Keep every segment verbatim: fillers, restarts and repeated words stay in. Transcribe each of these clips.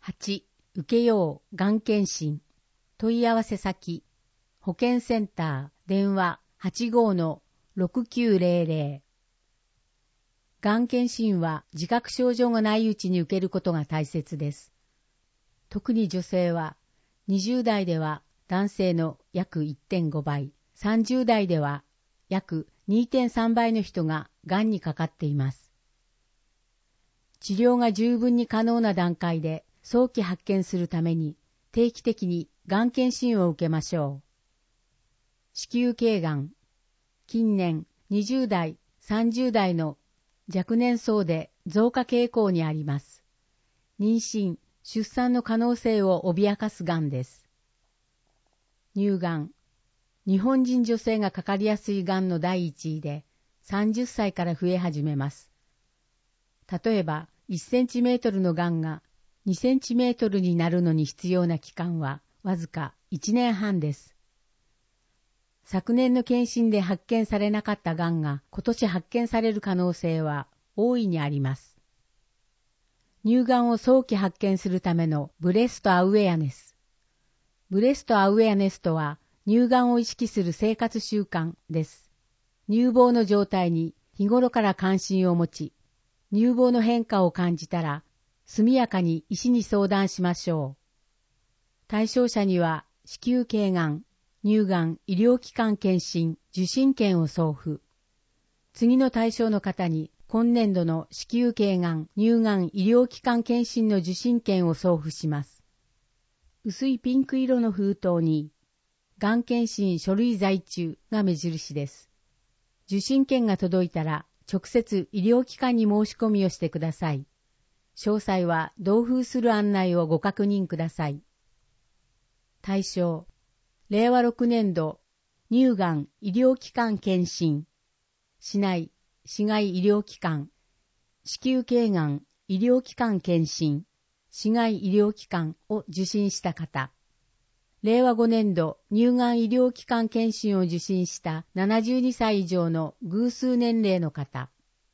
はち. 受けようがん検診。問い合わせ先、保健センター、電話 はちごのろくきゅうぜろぜろ。がん検診は自覚症状がないうちに受けることが大切です。特に女性は、にじゅう代では男性の約 いってんごばい、さんじゅう代では約 にてんさんばいの人ががんにかかっています。治療が十分に可能な段階で早期発見するために定期的にがん検診を受けましょう。子宮頸がん、近年にじゅう代、さんじゅう代の若年層で増加傾向にあります。妊娠、出産の可能性を脅かすがんです。乳がん、日本人女性がかかりやすいがんの第一位でさんじゅっさいから増え始めます。例えばいちセンチメートルのがんがにセンチメートルになるのに必要な期間はわずかいちねんはんです。昨年の検診で発見されなかったがんが今年発見される可能性は大いにあります。乳がんを早期発見するためのブレストアウェアネス。ブレストアウェアネスとは乳がんを意識する生活習慣です。乳房の状態に日頃から関心を持ち、乳房の変化を感じたら、速やかに医師に相談しましょう。対象者には子宮頸がん、乳がん医療機関検診、受診券を送付。次の対象の方に今年度の子宮頸がん、乳がん医療機関検診の受診券を送付します。薄いピンク色の封筒に、がん検診書類在中が目印です。受診券が届いたら、直接医療機関に申し込みをしてください。詳細は同封する案内をご確認ください。対象、れいわろくねんど、乳がん医療機関検診、市内、市外医療機関、子宮頸がん医療機関検診、市外医療機関を受診した方、れいわごねんど乳がん医療機関検診を受診したななじゅうにさい以上の偶数年齢の方、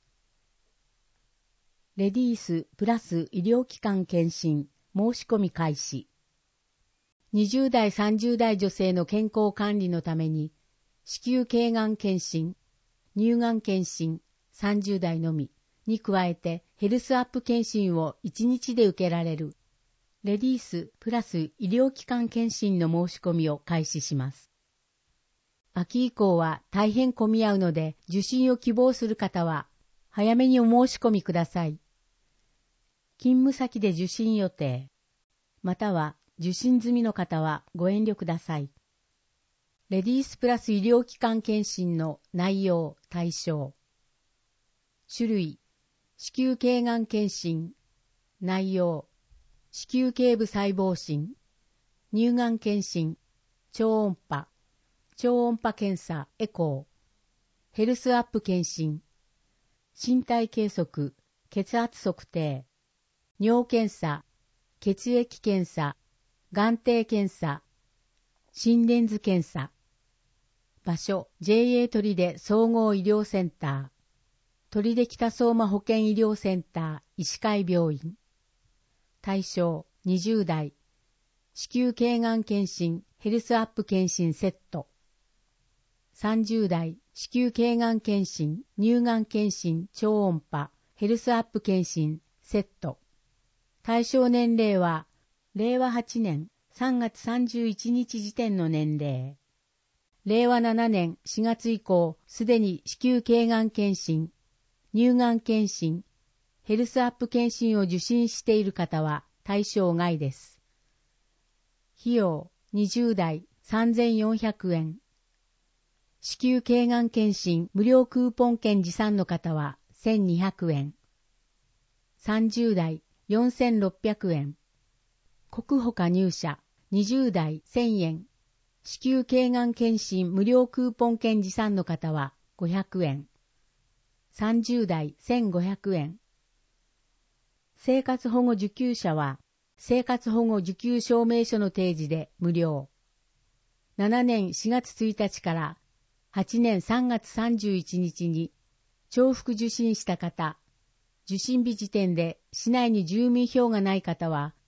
レディースプラス医療機関検診申し込み開始。にじゅう代さんじゅう代女性の健康管理のために子宮頸がん検診、乳がん検診さんじゅう代のみに加えてヘルスアップ検診をいちにちで受けられるレディースプラス医療機関検診の申し込みを開始します。秋以降は大変混み合うので受診を希望する方は早めにお申し込みください。勤務先で受診予定、または受診済みの方はご遠慮ください。レディースプラス医療機関検診の内容・対象。種類、子宮頸がん検診。内容、子宮頸部細胞診。乳がん検診、超音波、超音波検査、エコー。ヘルスアップ検診。身体計測、血圧測定。尿検査、血液検査、眼底検査、心電図検査。場所、ジェーエー 取手総合医療センター。取手北相馬保健医療センター医師会病院。対象、にじゅう代。子宮頸がん検診、ヘルスアップ検診セット。さんじゅう代。子宮頸がん検診、乳がん検診、超音波、ヘルスアップ検診セット。対象年齢は、れいわはちねんさんがつさんじゅういちにち時点の年齢。れいわななねんしがつ以降、すでに子宮頸がん検診、乳がん検診、ヘルスアップ検診を受診している方は対象外です。費用、にじゅう代さんぜんよんひゃくえん。子宮頸がん検診無料クーポン券持参の方はせんにひゃくえん。さんじゅう代よんせんろっぴゃくえん。国保加入者にじゅう代せんえん。子宮頸がん検診無料クーポン券持参の方はごひゃくえん。さんじゅう代せんごひゃくえん。生活保護受給者は生活保護受給証明書の提示で無料。ななねんしがつついたちからはちねんさんがつさんじゅういちにちに重複受診した方、受診日時点で市内に住民票がない方は、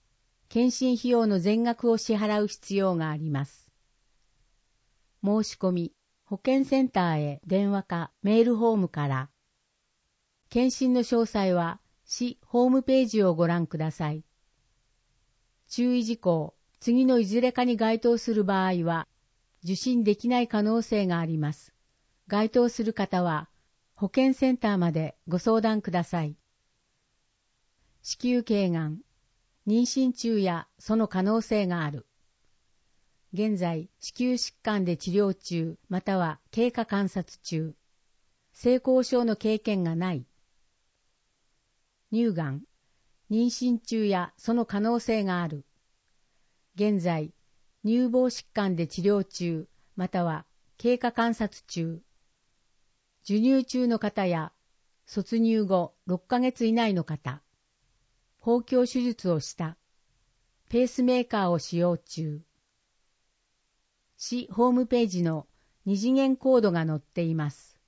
検診費用の全額を支払う必要があります。申し込み、保健センターへ電話かメールフォームから。検診の詳細は市ホームページをご覧ください。注意事項、次のいずれかに該当する場合は、受診できない可能性があります。該当する方は、保健センターまでご相談ください。子宮頸がん、妊娠中やその可能性がある。現在、子宮疾患で治療中、または経過観察中。性交渉の経験がない。乳がん、妊娠中やその可能性がある。現在、乳房疾患で治療中、または経過観察中。授乳中の方や卒乳後ろっかげつ以内の方。包協手術をした。ペースメーカーを使用中。市ホームページの二次元コードが載っています。